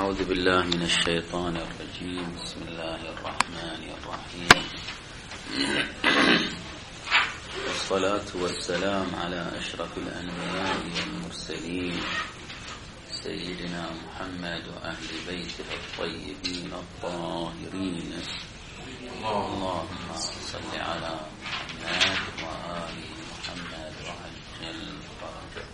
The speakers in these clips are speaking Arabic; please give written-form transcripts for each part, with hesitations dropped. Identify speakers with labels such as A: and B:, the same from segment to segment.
A: أعوذ بالله من الشيطان الرجيم. بسم الله الرحمن الرحيم. والصلاة والسلام على أشرف الأنبياء والمرسلين سيدنا محمد وأهل بيته الطيبين الطاهرين. اللهم صل على محمد وآل محمد وعجل فرجه.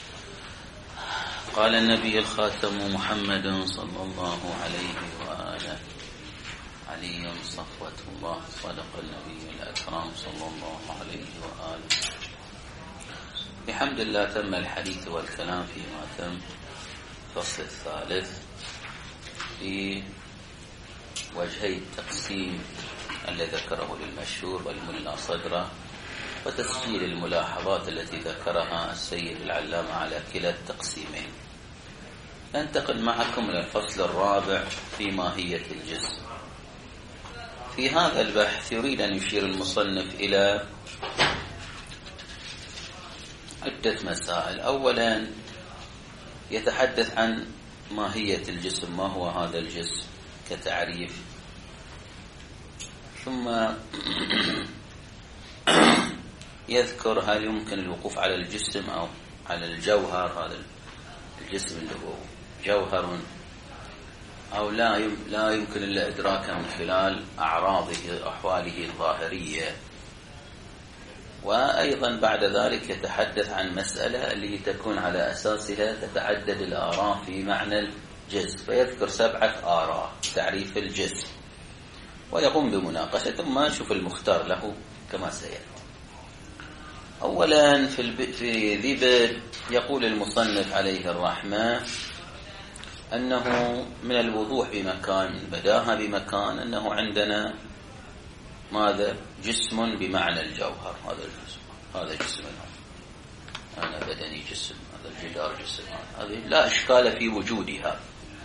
A: قال النبي الخاتم محمد صلى الله عليه وآله: علي صفوة الله. صدق النبي الأكرم صلى الله عليه وآله. بحمد الله تم الحديث والكلام فيما تم الفصل الثالث في وجهي التقسيم الذي ذكره للمشهور والملا صدره، وتسجيل الملاحظات التي ذكرها السيد العلامة على كلا التقسيمين. ننتقل معكم إلى الفصل الرابع في ماهية الجسم. في هذا البحث يريد أن يشير المصنف إلى عدة مسائل. أولا يتحدث عن ماهية الجسم، ما هو هذا الجسم كتعريف، ثم يذكر هل يمكن الوقوف على الجسم أو على الجوهر، هذا الجسم اللي هو جوهر، أو لا يمكن إلا إدراكه من خلال أعراضه وأحواله الظاهرية. وأيضا بعد ذلك يتحدث عن مسألة اللي تكون على أساسها تتعدد الآراء في معنى الجسم، فيذكر 7 آراء تعريف الجسم ويقوم بمناقشة، ثم نشوف المختار له كما سيأتي. أولا في ذي بدء يقول المصنف عليه الرحمة أنه من الوضوح بمكان، من بداهة بمكان، أنه عندنا ماذا؟ جسم بمعنى الجوهر. هذا الجسم، هذا جسمنا، أنا بدني جسم، هذا الجدار جسم، هذه لا إشكال في وجودها.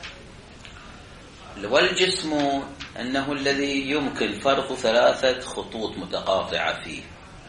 A: والجسم أنه الذي يمكن فرض 3 خطوط متقاطعة فيه،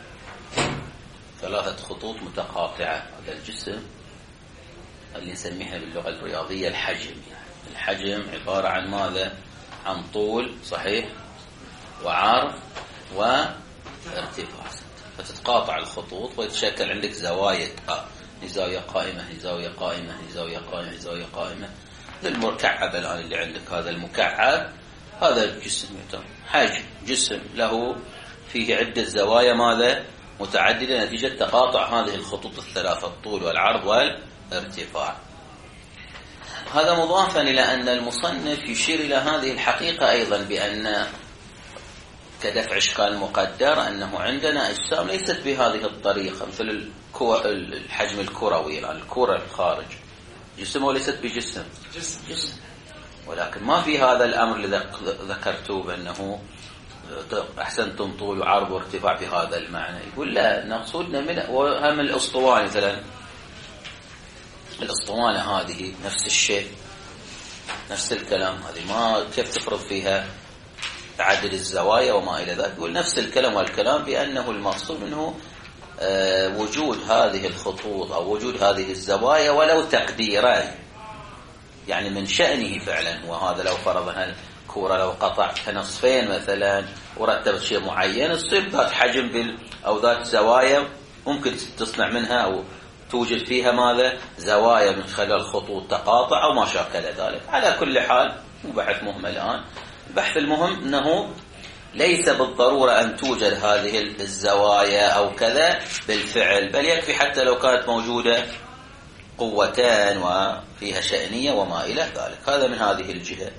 A: 3 خطوط متقاطعة. هذا الجسم اللي نسميها باللغة الرياضية الحجم. يعني الحجم عبارة عن ماذا؟ عن طول صحيح وعرض وارتفاع، فتتقاطع الخطوط ويتشكل عندك زوايا، زاوية قائمة، زاوية قائمة، زاوية قائمة، زاوية قائمة. المكعب الآن اللي عندك، هذا المكعب، هذا الجسم حجم جسم له فيه عدة زوايا ماذا؟ متعددة، نتيجة تقاطع هذه الخطوط ال3: الطول والعرض والارتفاع. هذا مضافا إلى أن المصنف يشير إلى هذه الحقيقة أيضا، بأن كدفع إشكال مقدر أنه عندنا أجسام ليست بهذه الطريقة، مثل الحجم الكروي، الآن الكرة الخارج جسم وليست بجسم، جسم، ولكن ما في هذا الأمر الذي ذكرته بأنه أحسنتم طول وعرض وارتفاع في هذا المعنى. يقول لا، نقصدنا من وهم الأسطوانة مثلا، الأسطوانة هذه نفس الشيء، نفس الكلام، هذه ما كيف تفرض فيها تعدد الزوايا وما إلى ذلك. يقول نفس الكلام، والكلام بأنه المقصود منه وجود هذه الخطوط أو وجود هذه الزوايا ولو تقديرا، يعني من شأنه فعلا. وهذا لو فرضنا الكورة لو قطعتها نصفين مثلا ورتبت شيء معين، تصير ذات حجم أو ذات زوايا، ممكن تصنع منها أو توجد فيها ماذا؟ زوايا من خلال خطوط تقاطع أو ما شاكل ذلك. على كل حال مو بحث مهم الآن. البحث المهم أنه ليس بالضرورة أن توجد هذه الزوايا أو كذا بالفعل، بل يكفي حتى لو كانت موجودة قوتان وفيها شأنية وما إلى ذلك. هذا من هذه الجهة.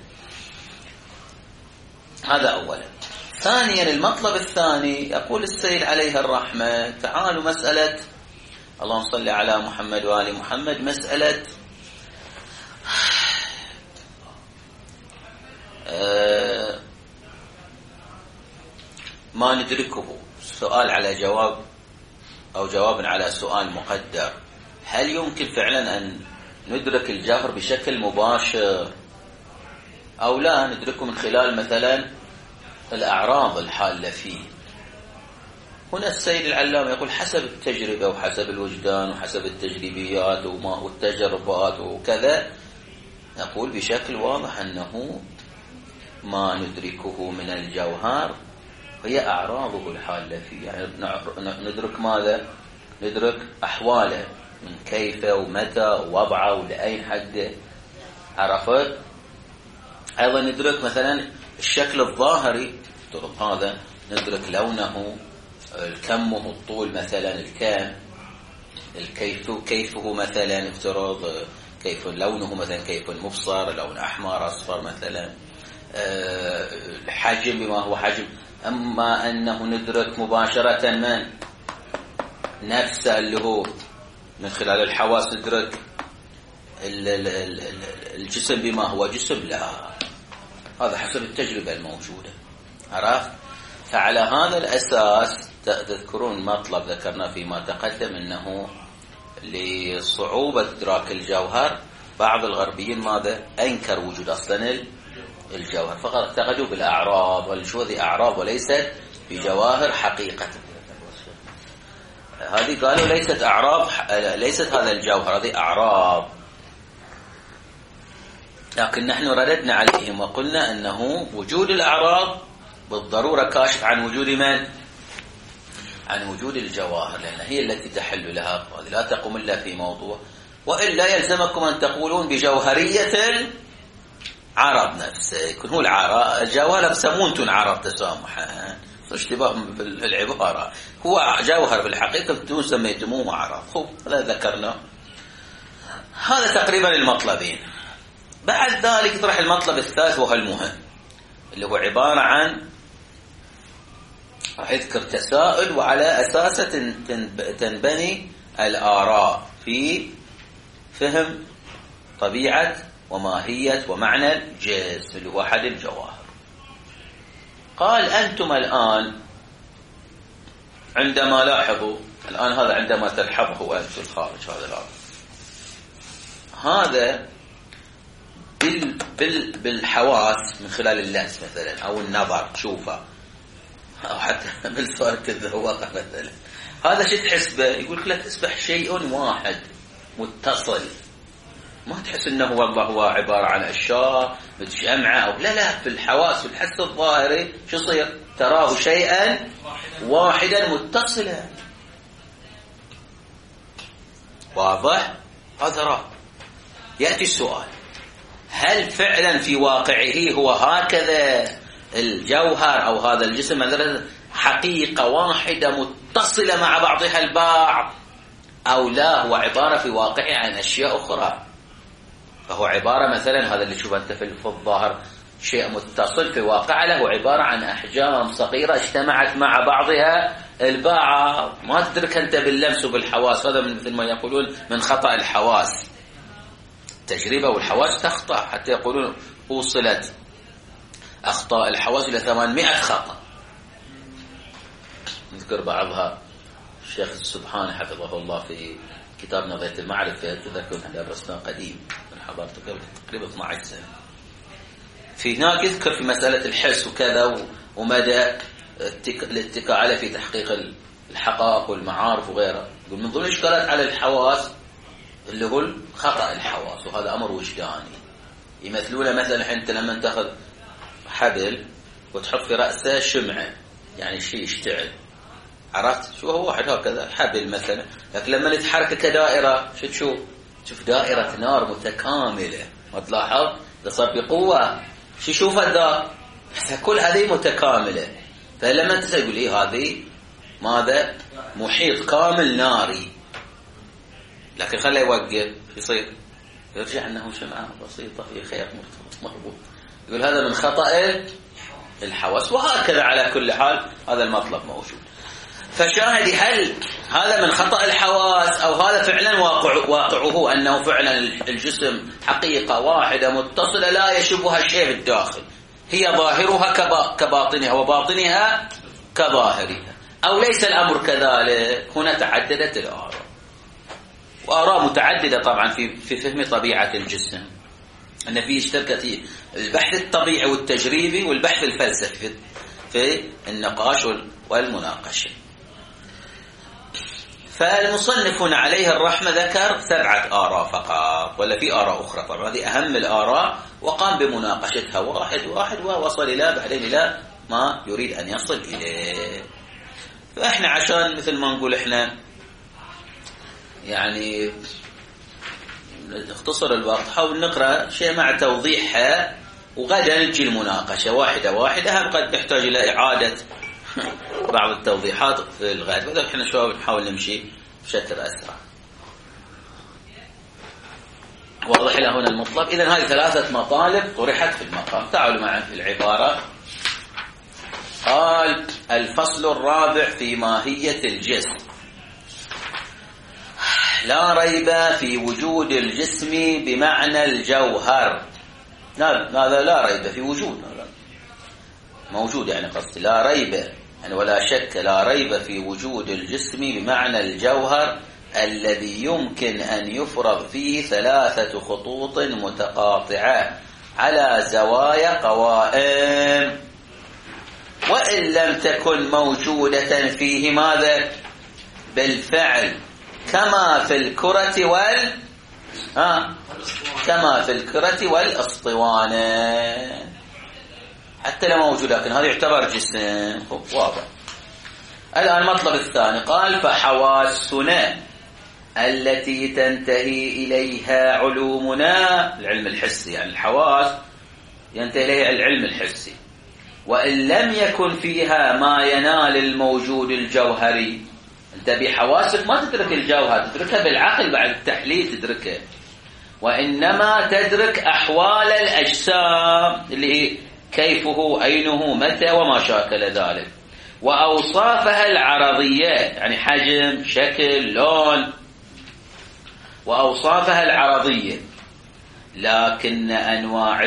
A: هذا أولا. ثانيا المطلب الثاني يقول السيد عليه الرحمة: تعالوا مسألة، اللهم صل على محمد وآل محمد، مسألة ما ندركه، سؤال على جواب أو جواب على سؤال مقدر. هل يمكن فعلا أن ندرك الجوهر بشكل مباشر أو لا ندركه من خلال مثلا الأعراض الحالة فيه؟ هنا السيد العلامة يقول حسب التجربة وحسب الوجدان وحسب التجريبيات والتجربات وكذا، نقول بشكل واضح أنه ما ندركه من الجوهر هي أعراضه الحالة فيه، يعني ندرك ماذا؟ ندرك أحواله من كيف ومتى ووضعه ولأين حده، عرفت؟ أيضا ندرك مثلا الشكل الظاهري، هذا ندرك لونه، كمه، الطول مثلا، الكم، كيفه مثلا، افترض كيف لونه مثلا، كيف مبصر، لون أحمر أصفر مثلا، الحجم بما هو حجم. أما أنه ندرك مباشرة من نفسه اللي هو من خلال الحواس ندرك الجسم بما هو جسم، لا، هذا حسب التجربة الموجودة، عرفت؟ فعلى هذا الأساس تذكرون مطلب ذكرنا فيما تقدم أنه لصعوبة إدراك الجوهر بعض الغربيين ماذا؟ أنكر وجود أصلا الجوهر، فقط اعتقدوا بالأعراض، والشو هذه أعراض وليست بجواهر حقيقة. هذه قالوا ليست أعراض، ليست هذا الجوهر، هذه أعراض. لكن نحن رددنا عليهم وقلنا أنه وجود الأعراض بالضرورة كاشف عن وجود من؟ عن وجود الجواهر، لأن هي التي تحل لها، وهذه لا تقوم إلا في موضوع، وإلا يلزمكم أن تقولون بجوهرية عرض نفسه، يكون هو الجوهر بسمونتون عرض تسامحا، اشتباه بالعبارة، هو جوهر بالحقيقة انتم سميتموه عرض. خب هذا ذكرنا. هذا تقريبا المطلبين. بعد ذلك يطرح المطلب الثالث وهو المهم، اللي هو عبارة عن راح يذكر تساؤل وعلى أساسه تنبني الآراء في فهم طبيعة وماهية ومعنى الجسم اللي هو أحد الجواهر. قال أنتم الآن عندما لاحظوا الآن هذا عندما تلحظه أنت الخارج هذا الآن، هذا بالحواس من خلال اللمس مثلا أو النظر تشوفه، أو حتى بالصورة الذواقة مثلا، هذا شو تحس به؟ يقول لك تصبح شيء واحد متصل، ما تحس انه والله هو عبارة عن اشياء متجمعة او لا، في الحواس والحس الظاهري شو يصير؟ تراه شيئا واحدا متصلا. واضح؟ هذا راه. يأتي السؤال، هل فعلا في واقعه هو هكذا الجوهر او هذا الجسم مثلا حقيقة واحدة متصلة مع بعضها البعض، او لا هو عبارة في واقعه عن اشياء اخرى؟ فهو عبارة مثلا هذا اللي تشوفه انت في الظاهر شيء متصل، في واقع له عبارة عن أحجام صغيرة اجتمعت مع بعضها البعض، ما تدرك أنت باللمس وبالحواس. هذا من مثل ما يقولون من خطأ الحواس، تجربة والحواس تخطأ، حتى يقولون وصلت أخطاء الحواس إلى 800 خطأ. نذكر بعضها الشيخ السبحاني حفظه الله في كتاب نظرية المعرفة، تذكرون هذا درسنا قديم من حضرته قبل تقريبا 12 سنة، في هناك يذكر في مسألة الحس وكذا ومدى الاتكاء عليه في تحقيق الحقائق والمعارف وغيره. يقول من ضمن الإشكالات على الحواس اللي هو خطأ الحواس، وهذا أمر وجداني. يمثلون مثلا أنت لما تأخذ حبل وتحط في رأسه شمعة، يعني شيء يشتعل، عرفت شو هو؟ واحد هكذا حبل مثلا، لكن لما نتحرك كدائرة شو تشوف دائرة نار متكاملة، ما تلاحظ؟ ده صار بقوة، شو يشوف الذا؟ كل هذه متكاملة. فلما انت تقول لي هذه ماذا؟ محيط كامل ناري، لكن خليه يوقف يصير يرجع انه شمعة بسيطة في خيط مربوط. يقول هذا من خطأ الحواس. وهكذا على كل حال هذا المطلب موجود. فشاهدي هل هذا من خطأ الحواس أو هذا فعلا واقعه أنه فعلا الجسم حقيقة واحدة متصلة لا يشبهها شيء بالداخل، هي ظاهرها كباطنها وباطنها كظاهرها، أو ليس الأمر كذلك؟ هنا تعددت الآراء، وآراء متعددة طبعا في فهم طبيعة الجسم، أن فيه اشتركت البحث الطبيعي والتجريبي والبحث الفلسفي في النقاش والمناقشة. فالمصنفون عليه الرحمة ذكر 7 آراء فقط، ولا في آراء أخرى طبعا هذه أهم الآراء، وقام بمناقشتها واحد واحد ووصل إلى بعدين إلى ما يريد أن يصل إليه. فإحنا عشان مثل ما نقول إحنا يعني نختصر الوقت، حاول نقرأ شيء مع توضيحها، وغدا نجي المناقشة واحدة واحدة. هم قد نحتاج إلى إعادة بعض التوضيحات في الغد، وإذا إحنا شوي نحاول نمشي بشكل أسرع. واضح إلى هنا المطلب. إذن هذه 3 مطالب طرحت في المقام. تعالوا معي في العبارة. قال: الفصل الرابع في ماهية الجسم. لا ريب في وجود الجسم بمعنى الجوهر. هذا لا ريب في وجود، موجود يعني قصدي لا ريب يعني ولا شك، لا ريب في وجود الجسم بمعنى الجوهر الذي يمكن أن يفرض فيه 3 خطوط متقاطعة على زوايا قوائم، وإن لم تكن موجودة فيه ماذا؟ بالفعل، كما في الكرة كما في الكرة والأسطوانة. حتى لو موجود لكن هذا يعتبر جسم. واضح. الآن المطلب الثاني قال: فحواسنا التي تنتهي إليها علومنا، العلم الحسي، يعني الحواس ينتهي إليها العلم الحسي، وإن لم يكن فيها ما ينال الموجود الجوهري. أنت بحواسك ما تدرك الجوهر، تدركها بالعقل بعد التحليل تدركها، وإنما تدرك أحوال الأجسام اللي هي كيفه، أينه، متى، وما شاكل ذلك، وأوصافها العرضية يعني حجم، شكل، لون، وأوصافها العرضية. لكن أنواع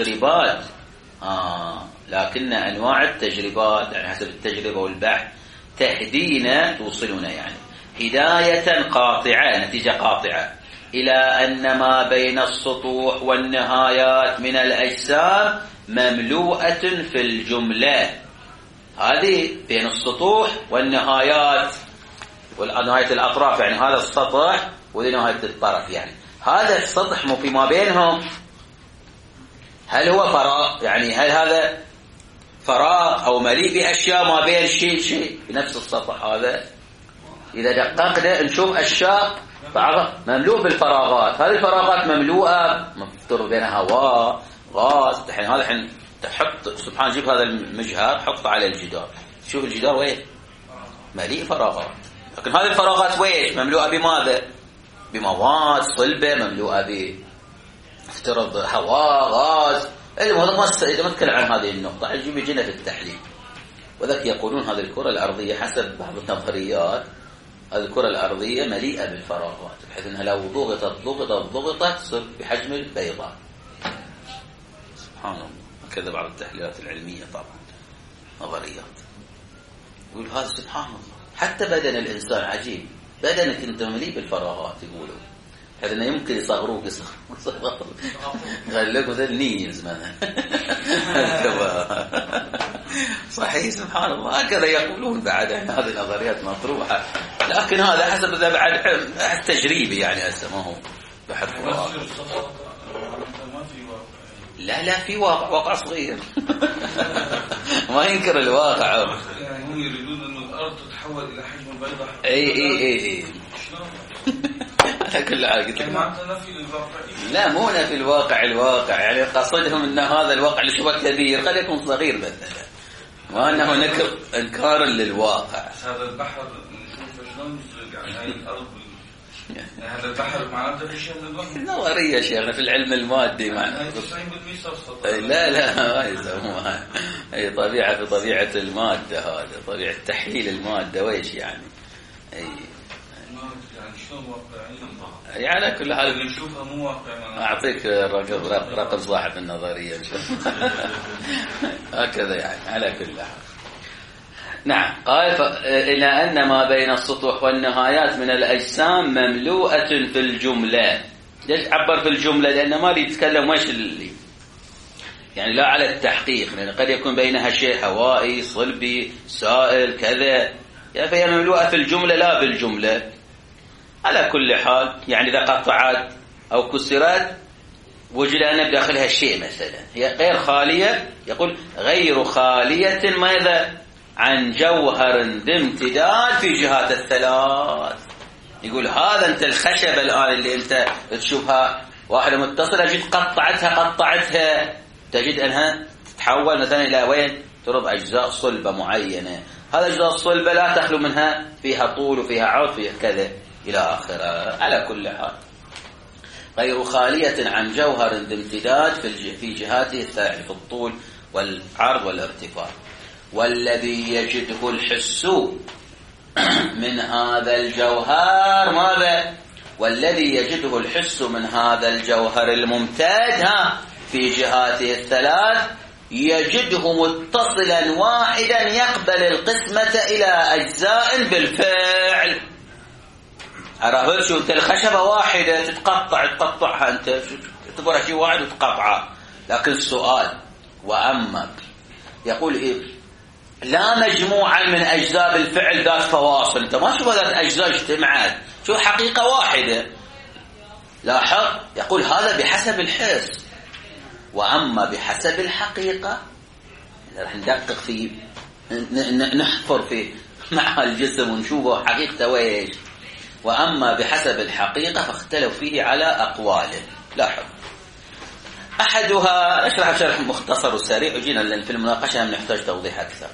A: التجربات يعني حسب التجربة والبحث تهدينا، توصلنا يعني هداية قاطعة، نتيجة قاطعة، إلى أن ما بين السطوح والنهايات من الأجسام مملوءة في الجملة. هذه بين السطوح والنهايات، ونهاية الأطراف يعني هذا السطح وذي نهاية الطرف، يعني هذا السطح مو فيما بينهم. هل هو فراغ؟ يعني هل هذا فراغ أو مليء بأشياء ما بين شيء بنفس السطح هذا؟ إذا دققنا نشوف أشياء بعضها مملوء بالفراغات، هذه الفراغات مملوءة مفترض بينها هواء، غاز. الحين هذا الحين تحط سبحان جيب هذا المجهر حطه على الجدار، شوف الجدار وين مليء فراغات، لكن هذه الفراغات وين مملوءة بماذا؟ بمواد صلبة، مملوءة افترض هواء، غاز. إذا ما نتكلم عن هذه النقطة الجيب يجينا في التحليل. وذلك يقولون هذه الكرة الأرضية حسب بعض النظريات هذه الكرة الأرضية مليئة بالفراغات، بحيث أنها لو ضغطت تصير بحجم البيضاء. سبحان الله. كذا بعض التحليلات العلمية طبعا نظريات. يقول هذا سبحان الله حتى بدن الإنسان عجيب، بدنك أنت مليء بالفراغات يقولوا، بحيث أنه يمكن يصغروك قال لك مثل نيز مثلا. صحيح سبحان الله هكذا يقولون بعد. هذه النظريات مطروحة، لكن هذا حسب بعد تجريبي يعني هسه ما هو بحث خرافي. لا في واقع صغير. ما ينكر الواقع.
B: يعني هم يريدون أن الأرض تتحول إلى حجم البيضة.
A: اي كل حاجة قلت لك لا مو نفي الواقع يعني قصدهم ان هذا الواقع اللي شبه كبير قد يكون صغير مثلا، وانه انكار للواقع.
B: هذا البحر نشوف شلون يعني هاي الارض، هذا البحر معناته في شيء من الوهم.
A: نظريه شيخنا في العلم المادي معناته لا ما يسموها هي طبيعه في طبيعه الماده، هذا طبيعه تحليل الماده ويش يعني اي
B: يعني شلون واقعيين
A: يعني على كل حال
B: نشوفها مو واقعيه.
A: اعطيك رقم صاحب النظريه هكذا يعني على كل حال. نعم قال إلى أن ما بين السطوح والنهايات من الأجسام مملوءة في الجملة. ليش عبر في الجملة؟ لأنه ما يتكلم وش اللي يعني لا على التحقيق، لأن قد يكون بينها شيء هوائي صلبي سائل كذا، فهي مملوءة في الجملة لا بالجملة. على كل حال يعني إذا قطعت أو كسرت وجد أن بداخلها شيء مثلا، هي غير خالية، يقول غير خالية ماذا؟ عن جوهر ذي امتداد في جهات الثلاث. يقول هذا أنت الخشبة الآن اللي أنت تشوفها واحدة متصلة، جيت قطعتها تجد أنها تتحول مثلا إلى وين؟ ترد أجزاء صلبة معينة. هذا أجزاء الصلبة لا تخلو منها فيها طول وفيها عرض فيها كذا إلى آخره. على كل حال غير خالية عن جوهر ذي امتداد في جهاته الثلاث في الطول والعرض والارتفاع. والذي يجده الحس من هذا الجوهر ماذا؟ والذي يجده الحس من هذا الجوهر الممتد في جهاته الثلاث يجده متصلا واحدا يقبل القسمة إلى أجزاء بالفعل. عرفت شو؟ انت الخشبة واحدة تقطعها انت تعتبرها شيء واحد وتقطعها. لكن السؤال وأما يقول إيه؟ لا مجموعا من أجزاء بالفعل ذات فواصل. انت ما شوف ذات أجزاء اجتمعت، شو حقيقة واحدة. لاحظ يقول هذا بحسب الحس. وأما بحسب الحقيقة راح ندقق فيه، نحفر فيه مع الجسم ونشوفه حقيقته ويش. وأما بحسب الحقيقة فاختلف فيه على أقواله. لاحظ أحدها، أشرح شرح مختصر وسريع وجينا في المناقشة نحتاج توضيح أكثر.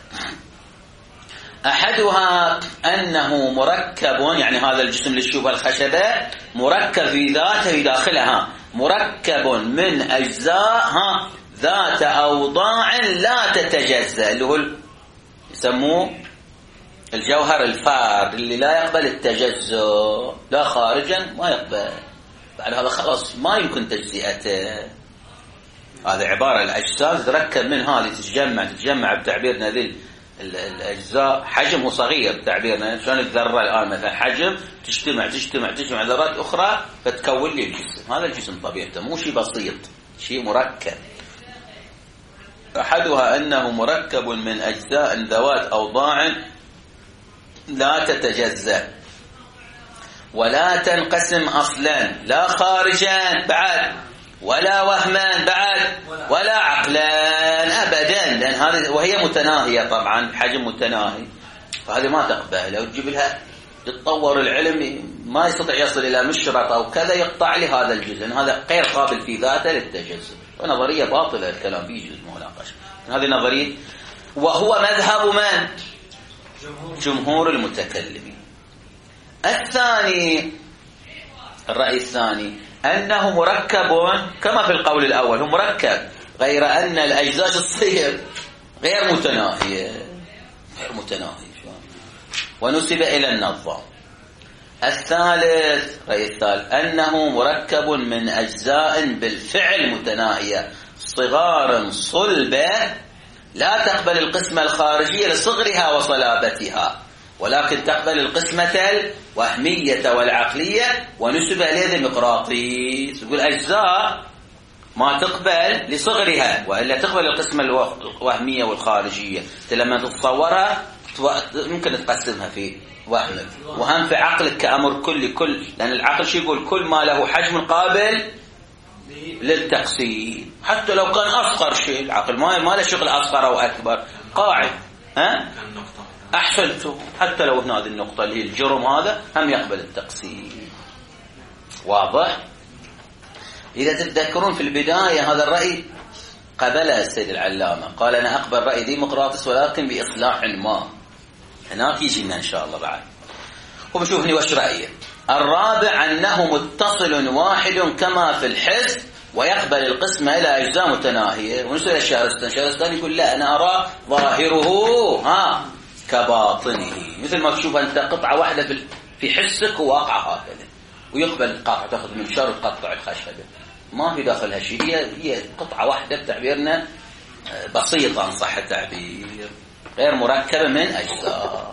A: أحدها أنه مركب، يعني هذا الجسم اللي تشوفه الخشبة مركب في ذاته في داخلها مركب من أجزاء ذات أوضاع لا تتجزأ، اللي هو يسموه الجوهر الفار اللي لا يقبل التجزؤ، لا خارجا ما يقبل، بعد هذا خلاص ما يمكن تجزئته. هذا عبارة الأجسام تتركب من هذه تتجمع بتعبيرنا ذي الأجزاء، حجمه صغير بتعبيرنا، شلون الذرة الآن مثلا حجم تجتمع ذرات أخرى فتكون لي الجسم. هذا الجسم طبيعته مو شيء بسيط، شيء مركب. أحدها أنه مركب من أجزاء ذوات أوضاع لا تتجزأ ولا تنقسم أصلا، لا خارجا بعد ولا وهما بعد ولا عقلان أبدا، لأن هذه وهي متناهية طبعا، حجم متناهي، فهذه ما تقبل. لو تجيب لها يتطور العلم ما يستطيع يصل إلى مشرط أو كذا يقطع لي هذا الجزء، لأن هذا غير قابل في ذاته للتجزؤ، ونظرية باطلة الكلام فيه جزء مناقشة. هذه نظرية، وهو مذهب من؟ جمهور المتكلمين. الثاني، الرأي الثاني أنه مركب كما في القول الأول، هو مركب غير أن الأجزاء تصير غير متناهية ونسب إلى النظام. الثالث، رأي الثالث أنه مركب من أجزاء بالفعل متناهية صغار صلبة لا تقبل القسمة الخارجية لصغرها وصلابتها، ولكن تقبل القسمة الوهمية والعقلية، ونسب إليه ديمقراطيس. يقول أجزاء ما تقبل لصغرها، وإلا تقبل القسمة الوهمية والخارجية. لما تتصورها ممكن تقسمها في وهم في عقلك كأمر كل، لأن العقل شو يقول؟ كل ما له حجم قابل للتقسيم، حتى لو كان أصغر شيء. العقل ما له شغل أصغر أو أكبر، قاعد أحسنتم، حتى لو هنا هذه النقطة اللي هي الجرم هذا هم يقبل التقسيم. واضح؟ إذا تتذكرون في البداية هذا الرأي قبله السيد العلامة، قال أنا أقبل رأي ديمقراطس ولكن بإصلاح ما. هناك يجينا إن شاء الله بعد، وبشوفني وش رأيه. الرابع أنه متصل واحد كما في الحس ويقبل القسمة إلى أجزاء متناهية. ونسأل الشهرستاني يقول لا، أنا أرى ظاهره كباطنه، مثل ما تشوف أنت قطعة واحدة في حسك وواقعة هكذا، ويقبل القطعة تأخذ من شر تقطع الخشبة، ما في داخلها شيء، هي قطعة واحدة بتعبيرنا بسيطة إن صح التعبير، غير مركبة من أجزاء.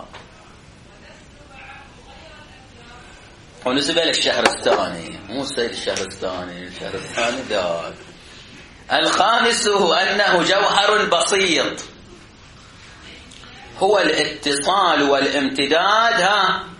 A: ونسبة للشهرستاني، مو السيد الشهرستاني دار. الخامس أنه جوهر بسيط، هو الاتصال والامتداد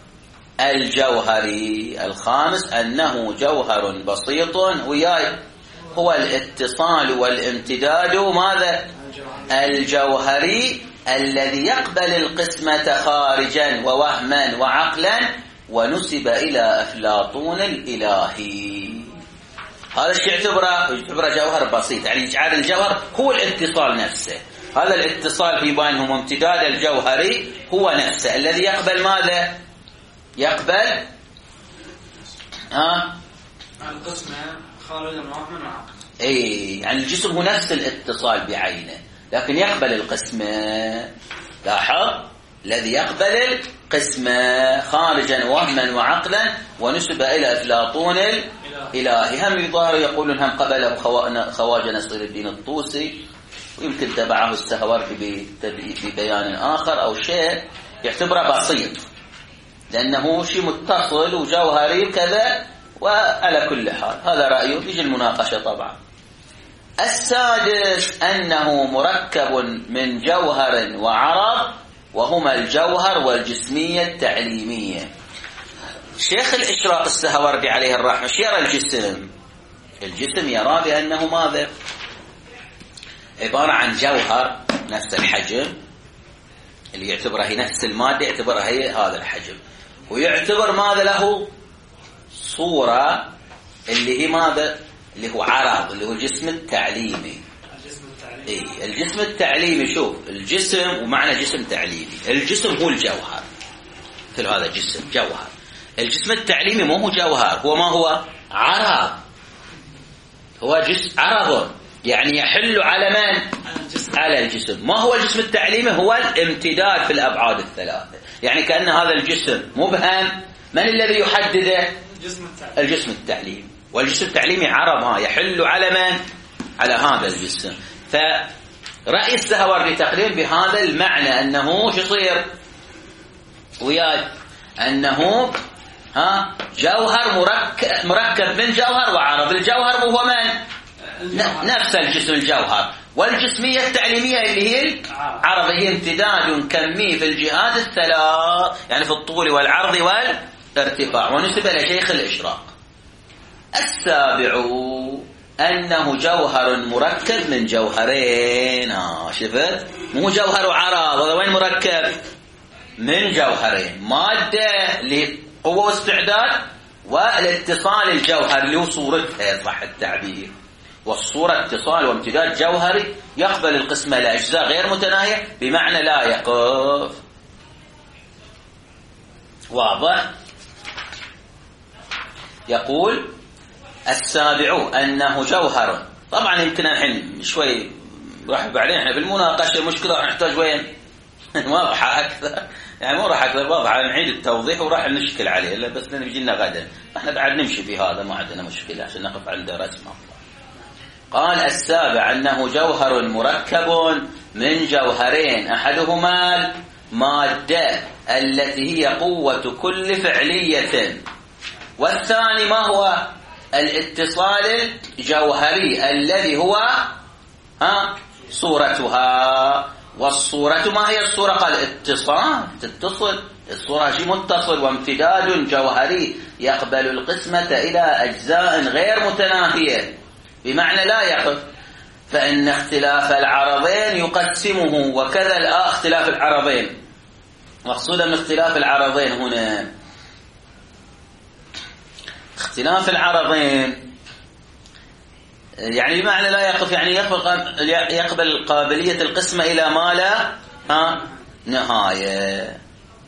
A: الجوهري. الخامس أنه جوهر بسيط وياي، هو الاتصال والامتداد ماذا؟ الجوهري الذي يقبل القسمة خارجا ووهما وعقلا، ونسب إلى أفلاطون الإلهي. هذا الشيء يعتبره جوهر بسيط، يعني يجعل الجوهر هو الاتصال نفسه. هذا الاتصال في بينهم امتداد الجوهري هو نفسه الذي يقبل ماذا؟ يقبل
C: القسمة خارجا ووهما وعقلا.
A: يعني الجسم هو نفس الاتصال بعينه، لكن يقبل القسمة. لاحظ، الذي يقبل القسمة خارجا وهما وعقلا، ونسب إلى أفلاطون الإلهي. هم يظهر يقولون هم قبله خواجة نصير الدين الطوسي، ويمكن تبعه السهروردي ببيان آخر أو شيء، يعتبره بسيط لأنه شيء متصل وجوهري كذا. وعلى كل حال هذا رأيه، يجي المناقشة طبعا. السادس أنه مركب من جوهر وعرض، وهما الجوهر والجسمية التعليمية. شيخ الإشراق السهروردي عليه الرحمة شو يرى الجسم؟ الجسم يرى بأنه ماذا؟ عبارة عن جوهر نفس الحجم، اللي يعتبره هي نفس المادة، يعتبرها هي هذا الحجم، ويعتبر ماذا له؟ صورة، اللي هي ماذا؟ اللي هو عرض، اللي هو الجسم التعليمي. الجسم التعليمي، شوف الجسم ومعنى جسم تعليمي. الجسم هو الجوهر، مثل هذا جسم جوهر. الجسم التعليمي مو هو جوهر، هو ما هو؟ عرض. هو جسم عرض، يعني يحل على من؟ على الجسم. ما هو الجسم التعليمي؟ هو الامتداد في الأبعاد الثلاثة، يعني كأن هذا الجسم مبهم. من الذي يحدده؟ الجسم التعليمي. والجسم التعليمي عرض يحل على من؟ على هذا الجسم. فرأي السهروردي تقريبا بهذا المعنى، أنه شو يصير وياك؟ أنه جوهر مركب من جوهر وعرض. الجوهر هو من؟ نفس الجسم الجوهر، والجسمية التعليمية اللي هي العرض، هي امتداد كمي في الجهات الثلاث، يعني في الطول والعرض والارتفاع، ونسب إلى شيخ الإشراق. السابع أنه جوهر مركب من جوهرين. شفت؟ مو جوهر وعرض، هذا وين مركب؟ من جوهرين، مادة لقوة واستعداد، والاتصال الجوهري اللي هو صورتها صح التعبير. والصورة اتصال وامتداد جوهري يقبل القسمة لأجزاء غير متناهية بمعنى لا يقف. واضح؟ يقول السابع أنه جوهر. طبعا يمكن الحين شوي راح بعدين احنا في المناقشة مشكلة راح نحتاج وين واضحة أكثر، يعني مو راح أكثر واضحة، نعيد التوضيح وراح نشكل عليه، لا بس نجي لنا غدا احنا بعد نمشي في هذا، ما عندنا مشكلة عشان نقف عند رسمه. قال السابع أنه جوهر مركب من جوهرين، أحدهما المادة التي هي قوة كل فعلية، والثاني ما هو؟ الاتصال الجوهري الذي هو صورتها. والصورة ما هي الصورة؟ قال اتصال، تتصل الصورة شيء متصل، وامتداد جوهري يقبل القسمة إلى أجزاء غير متناهية بمعنى لا يقف. فإن اختلاف العرضين يقسمه، وكذا اختلاف العرضين. مقصودا من اختلاف العرضين هنا اختلاف العرضين، يعني بمعنى لا يقف، يعني يقبل قابلية القسمة إلى ما لا نهاية.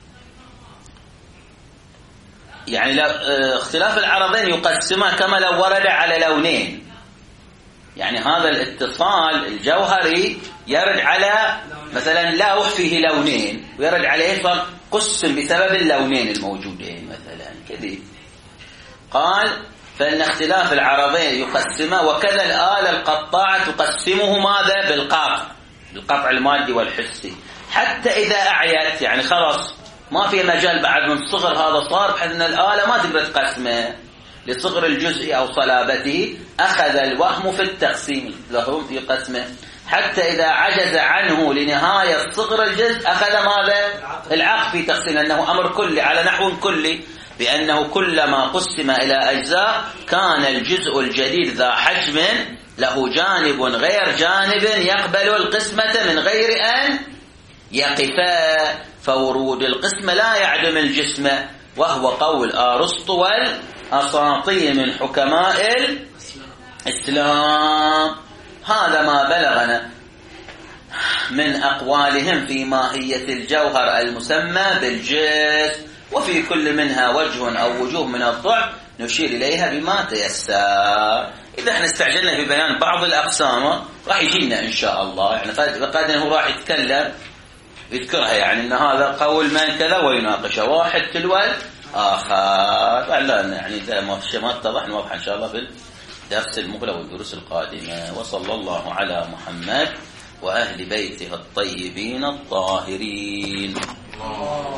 A: يعني اختلاف العرضين يقسمها كما لو ورد على لونين، يعني هذا الاتصال الجوهري يرد على مثلا لوح فيه لونين، ويرد عليه صار قسم بسبب اللونين الموجودين مثلا كذي. قال فإن اختلاف العرضين يقسمه، وكذا الآلة القطاعة تقسمه ماذا؟ بالقطع المادي والحسي، حتى إذا أعيت، يعني خلاص ما في مجال بعد من صغر هذا صار بحيث أن الآلة ما تقدر تقسمه لصغر الجزء أو صلابته، أخذ الوهم في التقسيم لهم في قسمه حتى إذا عجز عنه لنهاية صغر الجزء أخذ ماذا؟ العقد في تقسيم، أنه أمر كلي على نحو كلي، بأنه كلما قسم إلى أجزاء كان الجزء الجديد ذا حجم له جانب غير جانب يقبل القسمة من غير أن يقفا، فورود القسمة لا يعدم الجسم، وهو قول أرسطو والأساطين من حكماء الإسلام. هذا ما بلغنا من أقوالهم في ماهية الجوهر المسمى بالجسم، وفي كل منها وجه أو وجوه من الضعف نشير إليها بما تيسر. إذا احنا استعجلنا في بيان بعض الأقسام راح يجينا إن شاء الله، يعني قد أنه راح يتكلم يذكرها، يعني أن هذا قول من كذا ويناقشه واحد تلو الآخر. يعني إذا ما اتضح نوضح إن شاء الله في الدرس المقبل والدروس القادمة. وصلى الله على محمد وأهل بيته الطيبين الطاهرين.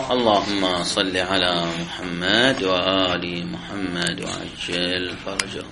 A: اللهم صل على محمد وآل محمد وعجل فرجه.